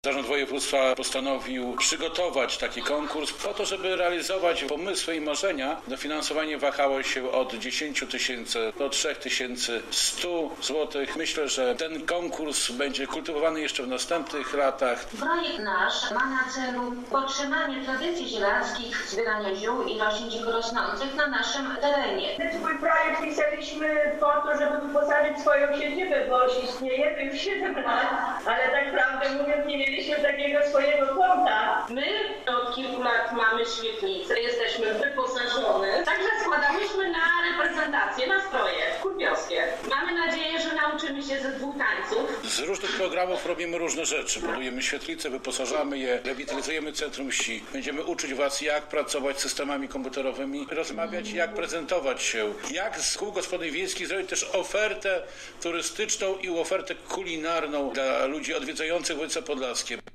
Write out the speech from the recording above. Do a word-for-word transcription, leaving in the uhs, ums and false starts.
Zarząd Województwa postanowił przygotować taki konkurs po to, żeby realizować pomysły i marzenia. Dofinansowanie wahało się od dziesięć tysięcy do trzy tysiące sto złotych. Myślę, że ten konkurs będzie kultywowany jeszcze w następnych latach. Projekt nasz ma na celu podtrzymanie tradycji zielarskich, zbierania ziół i roślin dzikorosnących na naszym terenie. Swój projekt pisaliśmy po to, żeby wyposażyć swoją siedzibę, bo istniejemy już siedem lat, ale tak prawdę mówiąc nie mieliśmy takiego swojego konta. My od kilku lat mamy świetlicę, jesteśmy wyposażone, także składałyśmy na reprezentację, na stroje kurpiowskie. Mamy nadzieję, że nauczymy się ze dwóch tańców. Z różnych programów robimy różne rzeczy. Budujemy świetlice, wyposażamy je, rewitalizujemy Centrum Wsi. Będziemy uczyć Was, jak pracować z systemami komputerowymi, rozmawiać, jak prezentować się, jak z kół gospodyń wiejskich zrobić też ofertę turystyczną i ofertę kulinarną dla ludzi odwiedzających województwo podlaskie.